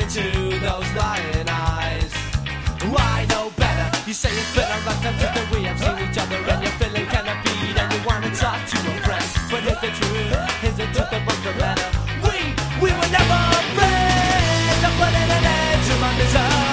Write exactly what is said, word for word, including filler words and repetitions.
into those lying eyes. Why know better? You say it's been a long time since we have seen each other, and you're feeling kinda beat, and you wanna talk to a friend. But here's the truth, here's the truth.